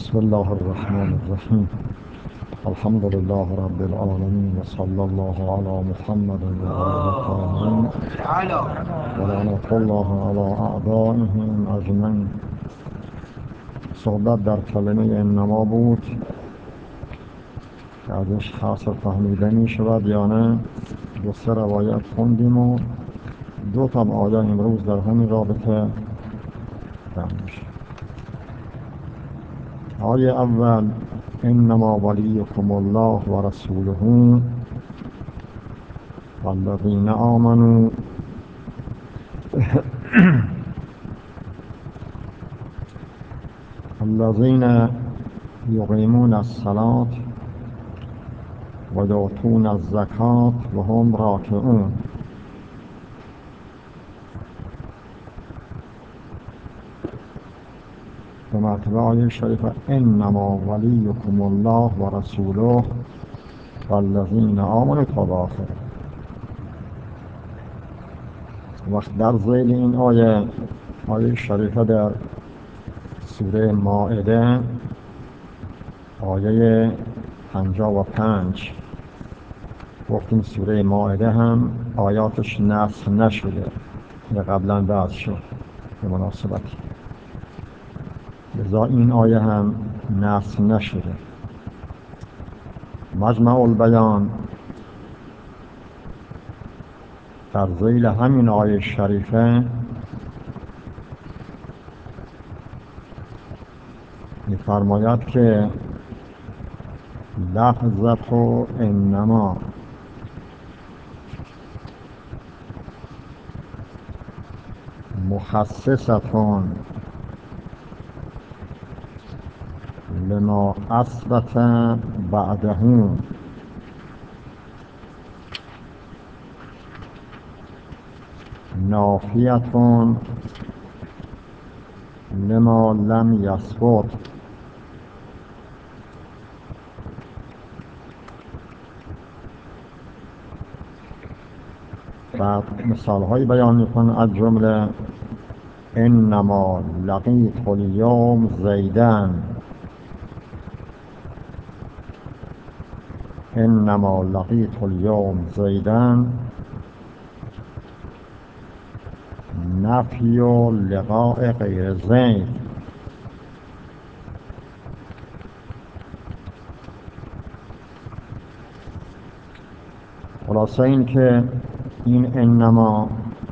بسم الله الرحمن الرحیم. الحمد لله رب العالمین و صلی الله علی محمد و آله الطاهرین و لعنة الله علی اعدائهم اجمعین. صحبت در کلمه انما بود که ازش حاصل فهمیده می شود یا نه. دو سه روایت خوندیم و دو تا آیه امروز در همین رابطه بیان میشه. آیه اول: انما ولیکم الله و رسوله والذین آمنوا الذین یقیمون الصلاة و یؤتون الزکاة و هم راکعون. به مرتبه آیه شریفه انما ولیکم الله و رسوله والذین آمنوا تا به آخر. وقت در ذیل این آیه شریفه در سوره مائده آیه 55 گفتیم سوره مائده هم آیاتش نسخ نشده، قبلا بعد شد به مناسبتی، لذا این آیه هم نسخ نشده. مجمع البیان در ذیل همین آیه شریفه می‌فرماید که لفظ انما مخصصتون لما اثبت بعده نافیتون لما لم یثبت. بعد مثال هایی بیان میکنه، از جمله انما لقیت الیوم زیدن، انما لقیت الیوم زیدن نفی و لقاء غیر زید. خلاصه این که این انما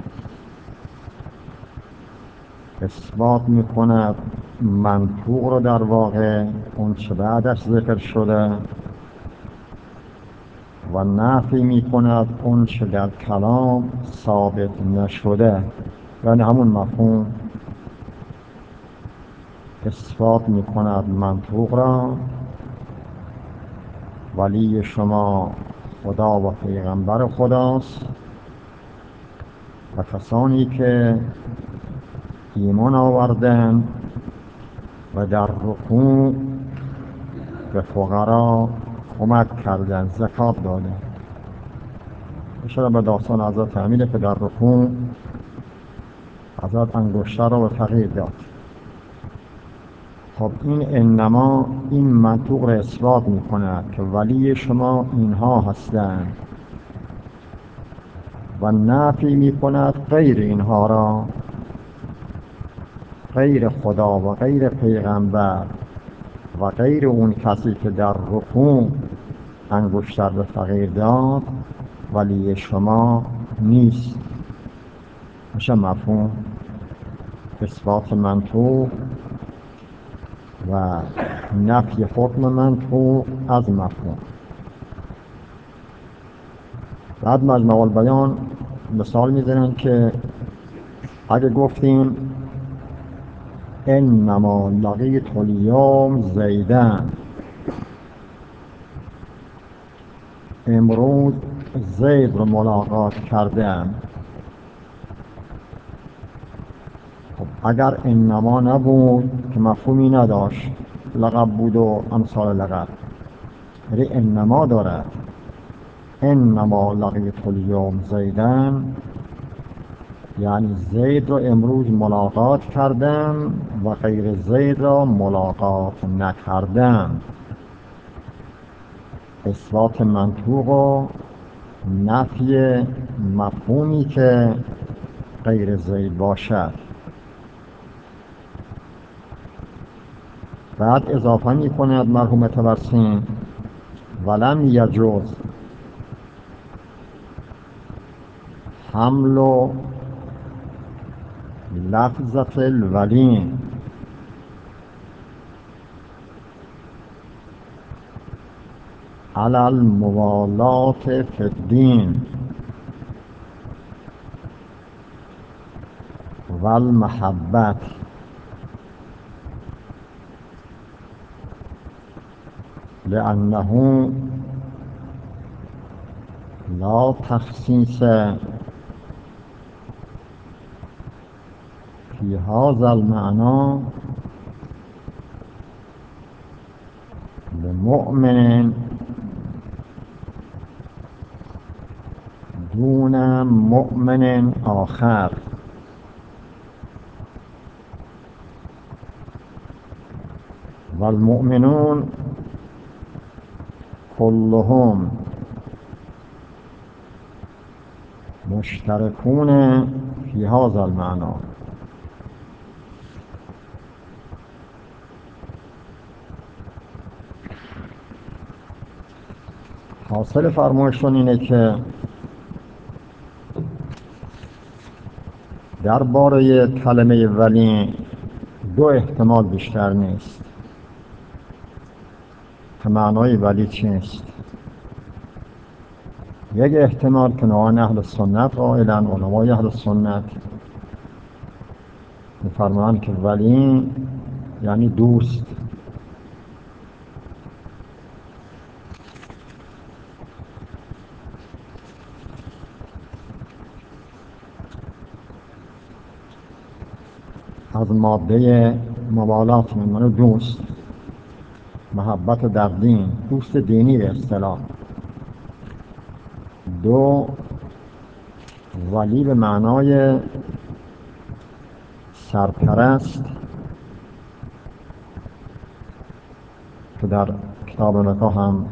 اثبات میکند منطوق رو، در واقع اون چه بعدش ذکر شده، و نفی میکند اون چه در کلام ثابت نشده. یعنی همون مفهوم اثبات میکند منطوق را. ولی شما خدا و پیغمبر خداست و کسانی که ایمان آوردن و در رکوع به فقرا کمک کردن، زکات دادن. اشاره به داستان حضرت امیره که در رکوع حضرت انگشتر را به فقیر داد. خب این انما این منطوق را اثبات می کند که ولی شما اینها هستند و نفی می کند غیر اینها را، غیر خدا و غیر پیغمبر و غیر اون کسی که در رکوع انگشتر به فقیر داد ولی شما نیست. میشه مفهوم اثبات منطوق و نفی حکم منطوق از مفهوم. بعد مجمع البیان مثال میزنن که اگه گفتیم انما لقیت الیوم زیدن، امروز زید رو ملاقات کردم، خب اگر انما نبود که مفهومی نداشت، لقب بود و امثال لقب، ولی انما دارد. انما لقیت الیوم زیدن یعنی زید رو امروز ملاقات کردم و غیر زید را ملاقات نکردم. اثبات منطوق و نفی مفهومی که غیر زید باشد. بعد اضافه می کند مرحوم تبرسین ولم یجوز حمل لفظة الولی علی الموالات فی الدین و المحبت، لأنه لا تخصیص فی هذا المعنى لمؤمن دون مؤمن آخر. والمؤمنون كلهم مشتركون في هذا المعنى. حاصل فرمایشون اینه که درباره کلمه ولی دو احتمال بیشتر نیست که معنای ولی چیست. یک احتمال که نوعان اهل سنت قائلن، علمای اهل سنت می‌فرمایند که ولی یعنی دوست. از ماده موالات می‌مونه دوست، محبت در دین، دوست دینی به اصطلاح. دو، ولی به معنای سرپرست که در کتاب نکاح هم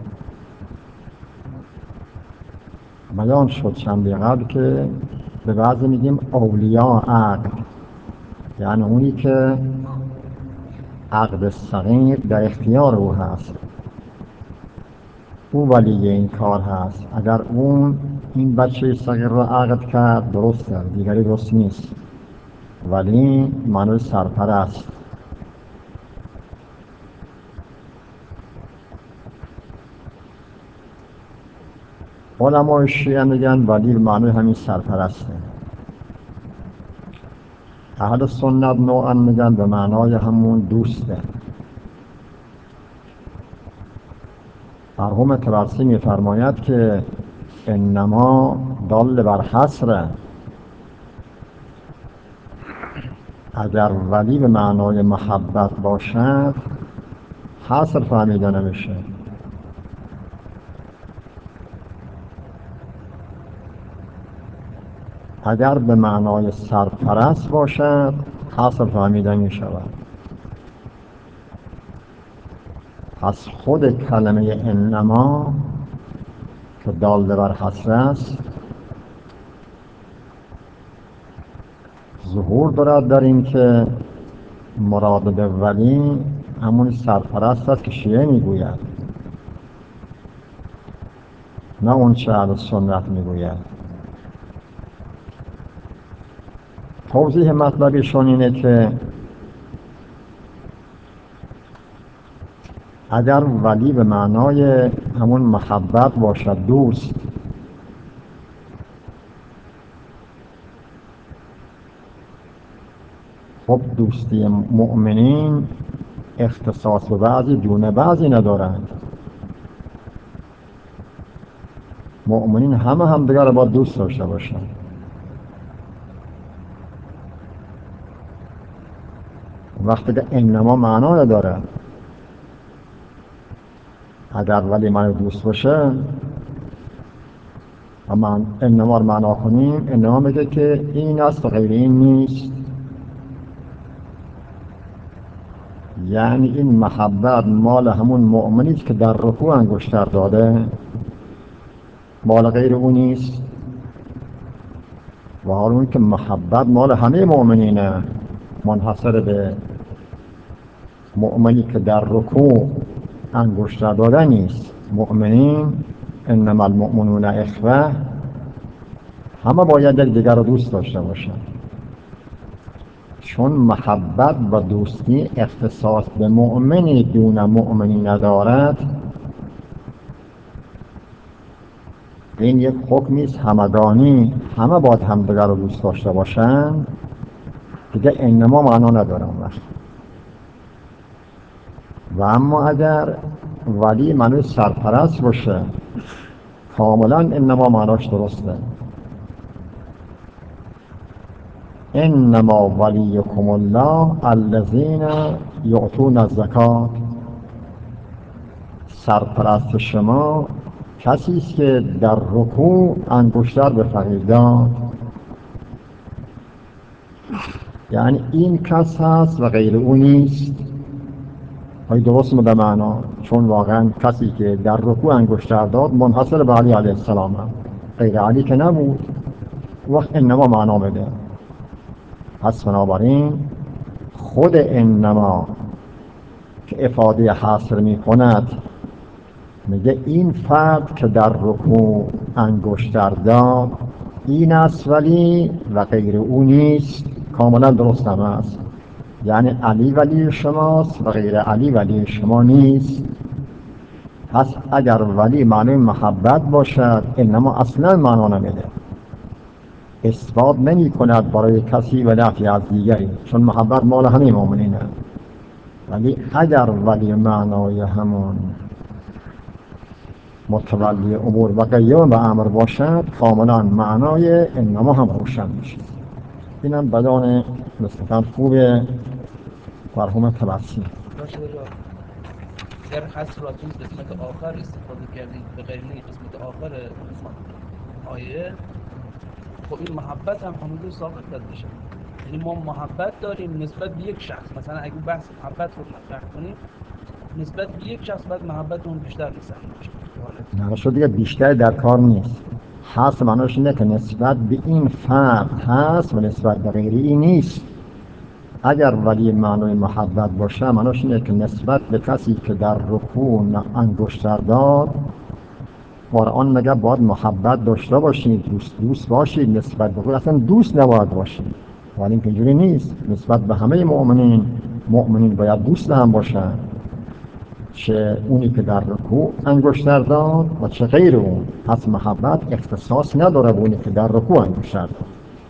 بیان شد چندی قبل که به بعضی میگیم اولیاء عقد، یعنی اونی که عقد صغیر در اختیار او هست، او ولی این کار هست. اگر اون این بچه صغیر را عقد کرد درسته، دیگری درست نیست. ولی معنی سرپرست. علمای شیعه میگن ولی معنی همین سرپرسته. اهل سنت نوعا میگن به معنای همون دوسته. مرحوم طبرسی میفرماید که انما دال بر حصره، اگر ولی به معنای محبت باشد حصر فهمیده نمیشه. اگر به معنای سرپرست باشد حصر فهمیده می شود. پس خود کلمه انما که دال بر حصر است ظهور دارد در این که مراد به ولی همون سرپرست است که شیعه میگوید، نه اون چه اهل سنت میگوید. توضیح مطلبشون اینه که اگر ولی به معنای همون محبت باشد، دوست، خب دوستی مؤمنین اختصاص به بعضی دونه بعضی ندارند. مؤمنین همه دیگر را با دوست داشته باشند. وقتی که انما معنا نداره، اگر ولی معنی دوست باشه اما انما رو معنا کنیم، انما میگه که این است و غیر این نیست. یعنی این محبت مال همون مؤمنی است که در رکوع انگشتر داده، مال غیر اون نیست. و حال اون که محبت مال همه مؤمنینه، منحصر به مؤمنی که در رکوع انگشتر داده نیست. مؤمنین انما المؤمنون اخوه، همه باید دیگر رو دوست داشته باشن، چون محبت و دوستی اختصاص به مؤمنی دون مؤمنی ندارد. این یک حکمی است همگانی، همه باید همدیگر رو دوست داشته باشن، دیگه انما معنا نداره اون وقت. و اما اگر ولی معنی سرپرست باشه، کاملا انما معناش درسته. انما ولیکم الله الذین یؤتون الزکات، سرپرست شما کسی است که در رکوع انگشتر به فقیر داد. یعنی این کس هست و غیر او نیست. های درست به معنا، چون واقعا کسی که در رکوع انگشتر داد منحصر به علی علیه السلام هم. غیر علی که نبود. وقت انما معنا بده. پس بنابراین خود انما که افاده حاصل می کند، میگه این فرد که در رکوع انگشتر داد این است ولی و غیر او نیست. کاملا درست هم است. یعنی علی ولی شماست و غیر علی ولی شما نیست. پس اگر ولی معنی محبت باشد، انما اصلا معنا نمیده، اثبات نمی کند برای کسی و نفی از دیگری، چون محبت مال همه مؤمنینه. ولی اگر ولی معنای همون متولی امور و قیام به امر باشد، کاملا معنای انما هم روشن میشه. اینم بیان نسبتاً خوب مرحوم تبسی. در حصر را توی قسمت آخر استفاده کردید به غیر قسمت آخر آیه، خب این محبت هم همونجور ثابت بشه. یعنی ما محبت داریم نسبت به یک شخص، مثلا اگه بحث محبت رو مطرح کنیم نسبت به یک شخص باید محبت اون بیشتر بشه. نه شد دیگه بیشتر در کار نیست. هست معناش اینه که نسبت به این فرد هست و نسبت به غیری نیست. اگر ولی معنای محبت باشه معناش اینه که نسبت به کسی که در رکوع انگشتر داد، قرآن میگه باید محبت داشته باشید، دوست باشید نسبت به خود، اصلا دوست نباید باشید. ولی این اینجوری نیست. نسبت به همه مؤمنین باید دوست هم باشن، چه اونی که در رکوع انگشتر داد و چه غیر اون. پس محبت اختصاص نداره به اونی که در رکوع انگشتر داد.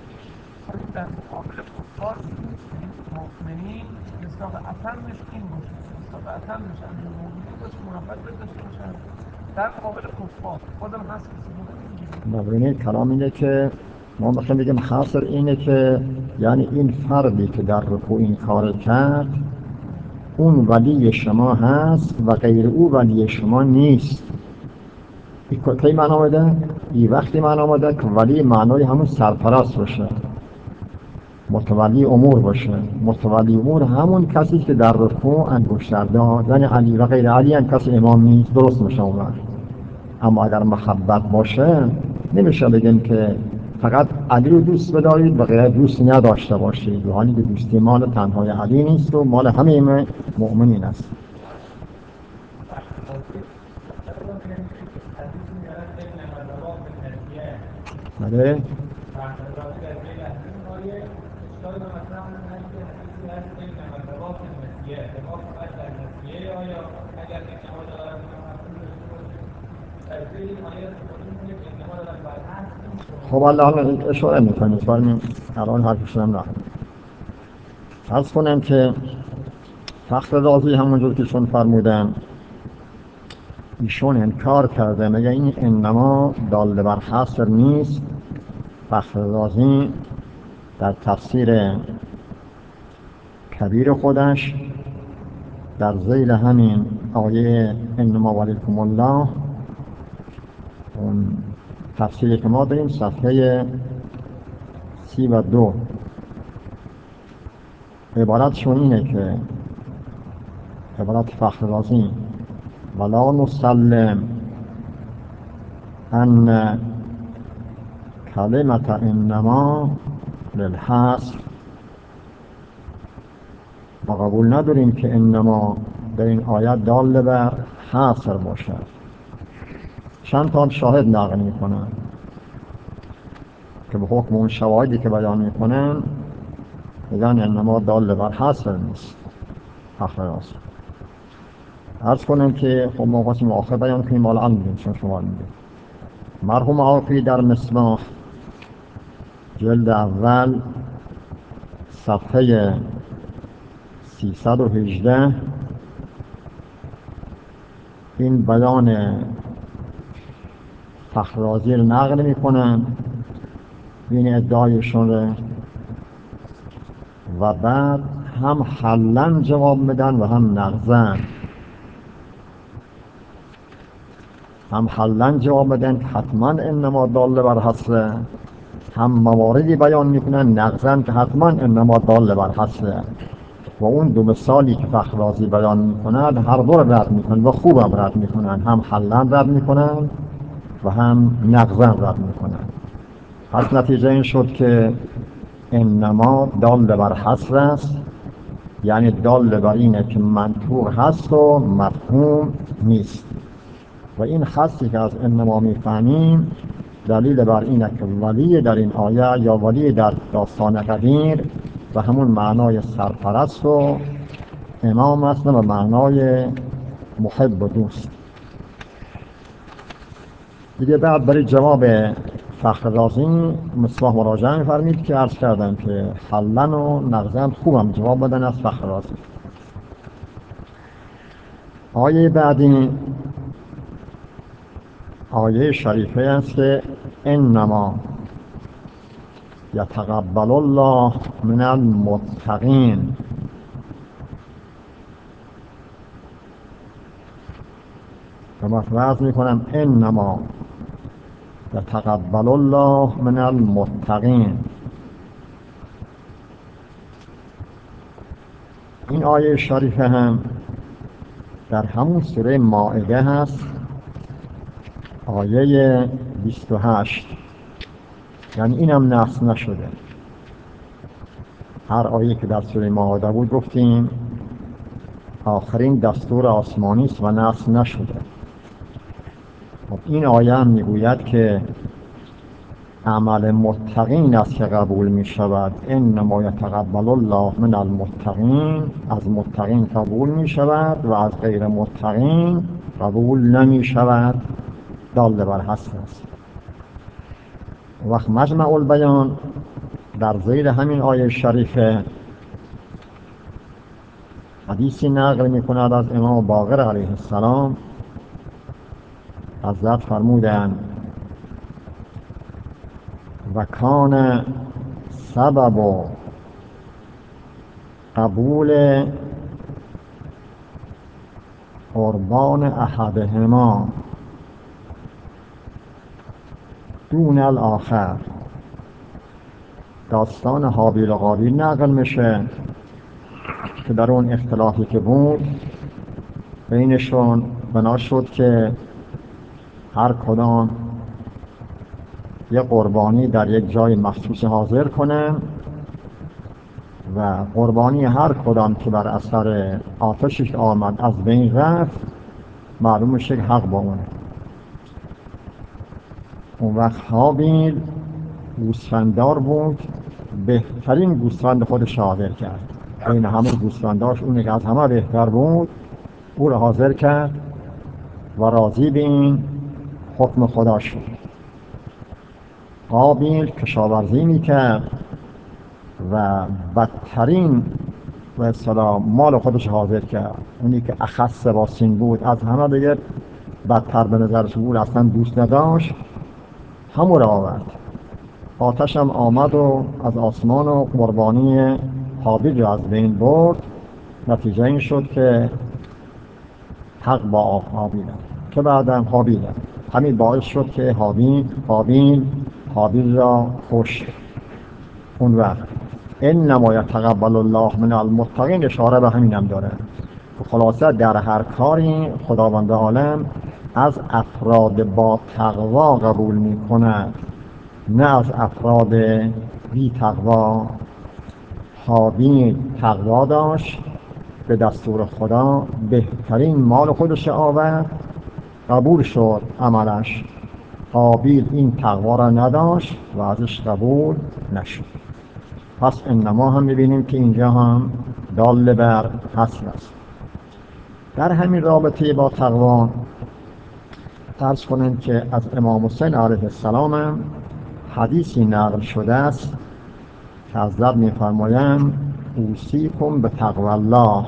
مؤمنین مصداق اصلش این باشه، مصداق اصلش امیر المؤمنین باشه، محبت داشته باشن در مقابل کفار. خودم هست کسی ببینید کلام اینه که ما مثلا بگیم حاصل اینه که یعنی این فردی که در رکوع این کار کرد اون ولی شما هست و غیر او ولی شما نیست. این کی معنی آمده؟ این وقتی معنی آمده که ولی معنای همون سرپرست باشه، متولی امور باشه. متولی امور همون کسی که در رکوع انگشتر داد، یعنی علی و غیر علی هم کسی امام نیست. درست میشه اون وقت. اما اگر محبت باشه نمیشه بگیم که فقط علی رو دوست بدارید و غیر دوست نداشته باشید، و حالی که دوستی مال تنهای علی نیست و مال همه مؤمنین است. بله خب الان اشاره میکنیم الان حرفشون هم نکنیم. فرض کنم که فخر رازی همونجور که چون فرمودن ایشون انکار کرده، میگه این انما دال بر حصر نیست. فخر رازی در تفسیر کبیر خودش در ذیل همین آیه انما ولیکم الله اون تفسیری که ما داریم صفحه 32 عبارتشون اینه که عبارت فخررازی ولا نسلم ان کلمت انما للحصر، ما قبول نداریم که انما در این آیت دال بر حصر باشد. چند تا شاهد نقل میکنن که به حکم اون شواهدی که بیان میکنن میگن انما دال بر حصر نیست. فخررازی عرض کنم که خب ما خواستیم آخر بیان کنیم، حالا الان میگیم چون شما میگیم. مرحوم عافی در مصباح جلد اول صفحه 318 این بیان فخررازی رو نقل میکنن، این ادعایشون رو، و بعد هم حلن جواب میدن و هم نقضن. هم حلن جواب میدن حتما انما دال بر حصر، هم مواردی بیان میکنن نقضن که حتما انما دال بر حصر. و اون دو مثالی که فخررازی بیان میکنن هر دو رو رد میکنن و خوب هم رد میکنن، هم حلن رد میکنن و هم نقضن رد میکنن. پس نتیجه این شد که انما دال بر حصر است، یعنی دال بر اینه که منطوق هست و مفهوم نیست. و این خاصی که از انما میفهمیم دلیل بر اینه که ولی در این آیه یا ولی در داستان قدیر و همون معنای سرپرست و امام است و معنای محب و دوست. دیگه بعد برای جواب فخررازی مصباح مراجعه می‌فرمید که عرض کردم که حلن و نقضن خوبم جواب بدن از فخررازی. آیه بعدی آیه شریفه است که انما یتقبل الله من المتقین. و مفرض میکنم انما یتقبل الله من المتقین. این آیه شریفه هم در همون سوره مائده هست، آیه 28. یعنی اینم نقص نشده. هر آیه که در سوره مائده بود گفتیم آخرین دستور آسمانی است و نقص نشده. خب این آیه هم میگوید که عمل متقین است که قبول می شود. انما یتقبل الله من المتقین، از متقین قبول می شود و از غیر متقین قبول نمی شود. دال بر حصر است. وقت مجمع البیان در زیر همین آیه شریفه حدیثی نقل می کند از امام باقر علیه السلام. حضرت فرمودند و کان سبب قبول قربان احدهما دون الاخر. داستان هابیل و قابیل نقل میشه که در اون اختلافی که بود بینشون بنا شد که هر کدام یه قربانی در یک جای مخصوص حاضر کنن و قربانی هر کدام که بر اثر آتشش آمد از بین رفت معلوم میشه که حق با اونه. اون وقت هابیل گوسفنددار بود، بهترین گوسفند خودش حاضر کرد. بین همه گوسفنداش اونه که از همه بهتر بود او را حاضر کرد و راضی به این حکم خدا شد. قابیل کشاورزی میکرد و بدترین و اصطلاح مال خودش حاضر کرد، اونی که اخص باسین بود، از همه دیگه بدتر به نظرش بود، اصلا دوست نداشت، همون را آورد. آتش هم آمد و از آسمان و قربانی هابیل را از بین برد. نتیجه این شد که حق با هابیل که بعدم هابیل. همین باعث شد که حابیل را کشت. اون وقت انما یتقبل الله من المتقین اشاره به همینم داره. خلاصه در هر کاری خداوند عالم از افراد با تقوا قبول می‌کند، نه از افراد بی تقوا. حابیل تقوا داشت، به دستور خدا بهترین مال خودش آورد، قبول شد عملش. قابیل این تقوا را نداشت و ازش قبول نشد. پس انما هم می‌بینیم که اینجا هم دال بر حصر است. در همین رابطه با تقوا عرض کنم که از امام حسین علیه السلام هم حدیثی نقل شده است که حضرت می‌فرمایند اوصیکم بتقوی الله،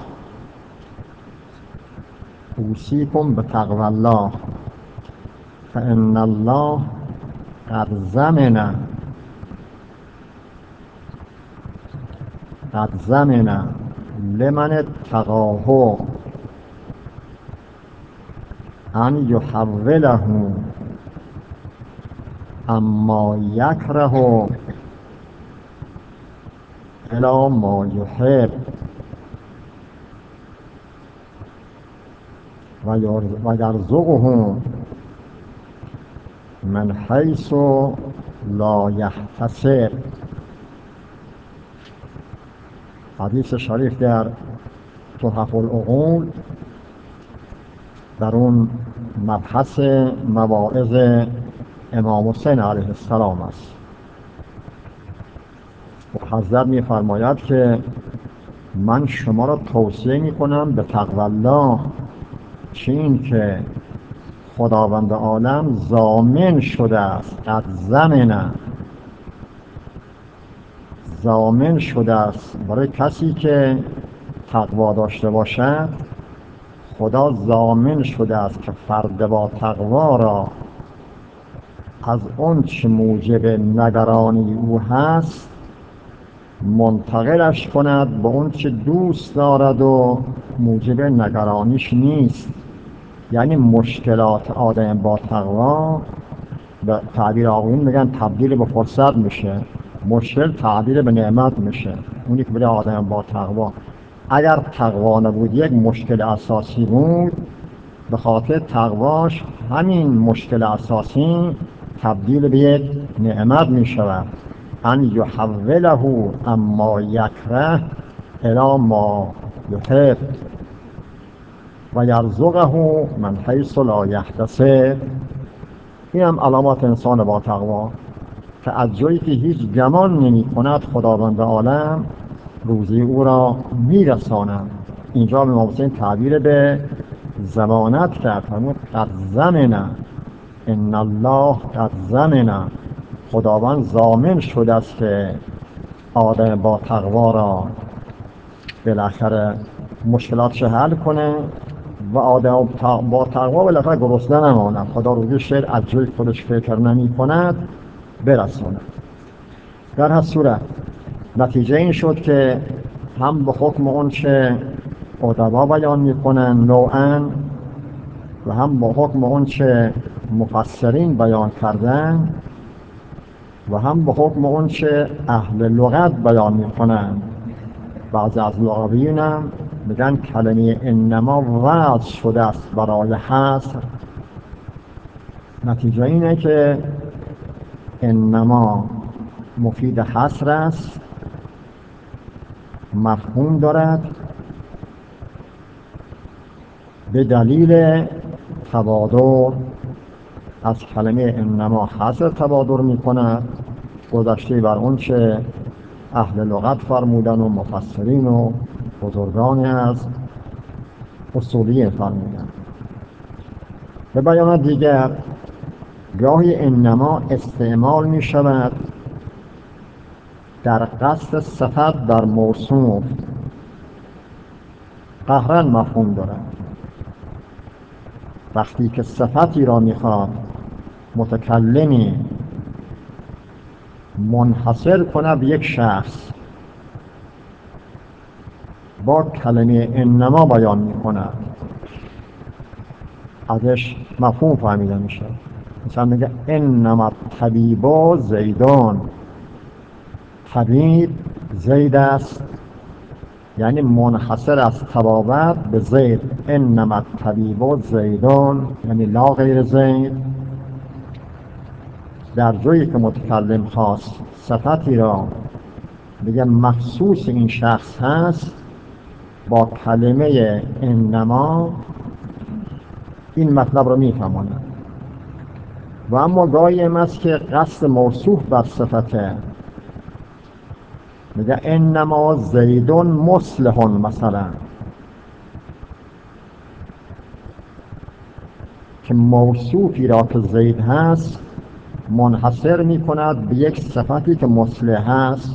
اوصیکم بتقوی الله فإن الله قد ضمن لمن اتقاه ان یحوله اما یکره الی ما یحب و یرزقه من حیث لا یحتسب. حدیث شریف در تحف العقول در اون مبحث مواعظ امام حسین علیه السلام است. و حضرت می‌فرماید که من شما را توصیه می‌کنم به تقوی الله، چه این که خداوند عالم ضامن شده است، قد ضامن شده است برای کسی که تقوا داشته باشد. خدا ضامن شده است که فرد با تقوا را از اون چه موجب نگرانی او هست منتقلش کند به اون چه دوست دارد و موجب نگرانیش نیست. یعنی مشکلات آدم با تقوا به تعبیر آقایون میگن تبدیل به فرصت میشه، مشکل تبدیل به نعمت میشه. اونی که برای آدم با تقوا، اگر تقوا نبود یک مشکل اساسی بود، به خاطر تقواش همین مشکل اساسی تبدیل به یک نعمت میشود. ان یحوله اما یکره الی ما یحب و یرزقه من حیث لا یحتسب. این هم علامات انسان با تقوا که از جایی که هیچ گمان نمی کند خداوند عالم روزی او را میرساند. اینجا امام حسین تعبیر به ضمانت کرد، فرمود قد ضمن، ان الله قد ضمن، خداوند ضامن شده است که آدم با تقوا را بالاخره مشکلاتش حل کنه و آدم با تقوا بالاخره گرسنه نماند. خدا روزی شعر از جای خودش فکر نمی کند برساند. در هر صورت نتیجه این شد که هم به حکم اون چه ادبا بیان میکنن نوعاً و هم به حکم اون چه مفسرین بیان کردن و هم به حکم اون چه اهل لغت بیان میکنن. بعضی از لغویین هم میگن کلمه انما وضع شده است برای حصر. نتیجه اینه که انما مفید حصر است، مفهوم دارد، به دلیل تبادر از کلمه انما حصر تبادر می کند، گذشته بر اون چه اهل لغت فرمودن و مفسرین و بزرگان از اصولی فرمودن. به بیان دیگر گاهی انما استعمال می شود در قصد صفت در موصوف، قهرن مفهوم دارد. وقتی که صفتی را میخواد متکلمی منحصر کنه به یک شخص، با کلمه انما بیان میکنه، ازش مفهوم فهمیده میشه. مثلا میگه انما الطبیب زیدون، طبیب زید است، یعنی منحصر از طبابت به زید. انما الطبیب زیدون یعنی لا غیر زید. در جایی که متکلم خواست صفتی را بگه مخصوص این شخص هست، با کلمه انما این مطلب رو میفهماند. و اما گاهی هم است که قصد موصوف بر صفته، میگه انما زیدون مصلح مثلا، که موصوفی را که زید هست منحصر می کند به یک صفتی که مصلح هست.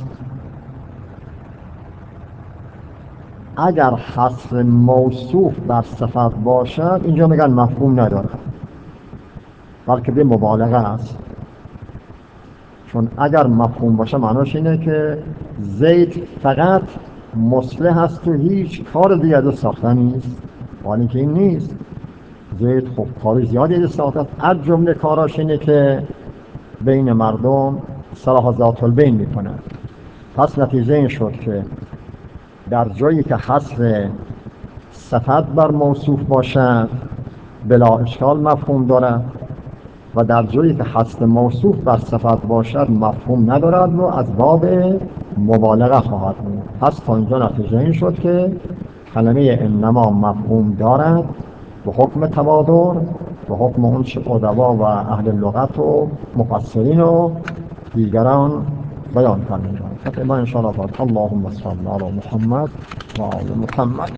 اگر حصر موصوف بر صفت باشد اینجا میگن مفهوم ندارد، بلکه به مبالغه است. چون اگر مفهوم باشه معناش اینه که زید فقط مصلح هست و هیچ کار دیگه ساخته نیست، ولی که این نیست. زید خب کار زیادی ساخته، از جمله کاراش اینه که بین مردم صلاح ذات البین میکنه. پس نتیجه این شد که در جایی که حصر صفت بر موصوف باشد بلا اشکال مفهوم دارد، و در جایی که حصر موصوف بر صفت باشد مفهوم ندارد و از باب مبالغه خواهد بود. پس تا اینجا نتیجه این شد که کلمه انما مفهوم دارد به حکم تواتر، به حکم اون چه ادبا و اهل لغت و مفسرین و دیگران بیان کردند. ما ان شاء الله اللهم صل علی محمد و آل محمد.